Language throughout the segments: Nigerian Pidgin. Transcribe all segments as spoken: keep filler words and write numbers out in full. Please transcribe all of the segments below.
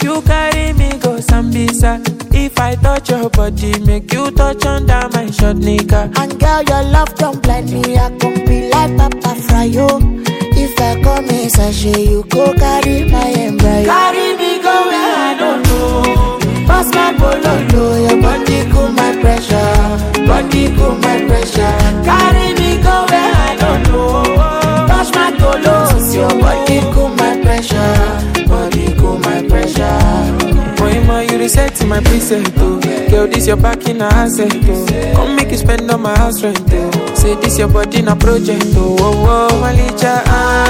you carry me go Sambisa. If I touch your body, make you touch under my short nigga. And girl, your love don't blind me. I can be like Papa Fryo. If I come in sachet, you go carry my embryo. Carry me go where I don't know. Pass my bololo, your body cool my pressure. Body cool my pressure. Carry me go where I don't know. Touch my tolos, your body cool my pressure. Body cool my pressure. Moima, you reset my preset, oh. Girl, this your back in a asset, oh. Come make you spend on my house rent, oh. Say this your body in a project, oh. Oh, oh, Malicha, ah,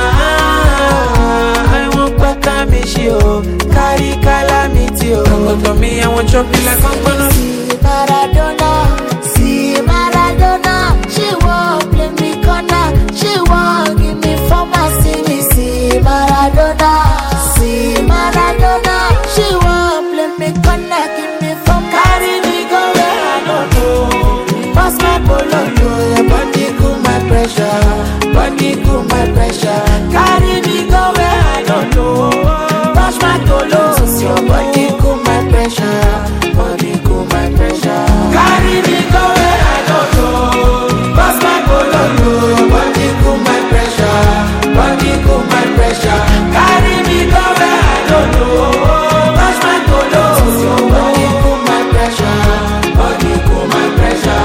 ah, I want back a mishi, oh. Carry calamity, oh. Come to me, I want chop you like I'm gonna. See Maradona, see Maradona. She won't play me corner. She won't give me for my see me, see Maradona, see Maradona. She won't play me corner, give me for my. Carry me go where I don't know. Pass my polo, your body cool my pressure. Body cool my pressure. Carry me go where I don't know. Touch my tolos, your body cool my pressure. Body cool my pressure. Carry me go where I don't know. Pass my polo, your body cool my pressure. Body cool my pressure. Carry me go where I don't know. Touch my tolos, your body cool my pressure. Body cool my pressure.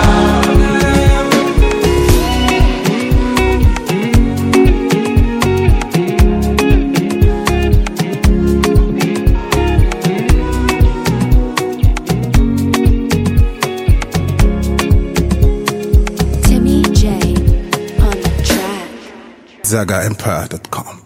Timmy J on the track. Zaga Empire dot com